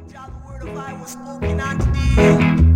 Jah, the word of I was spoken on today.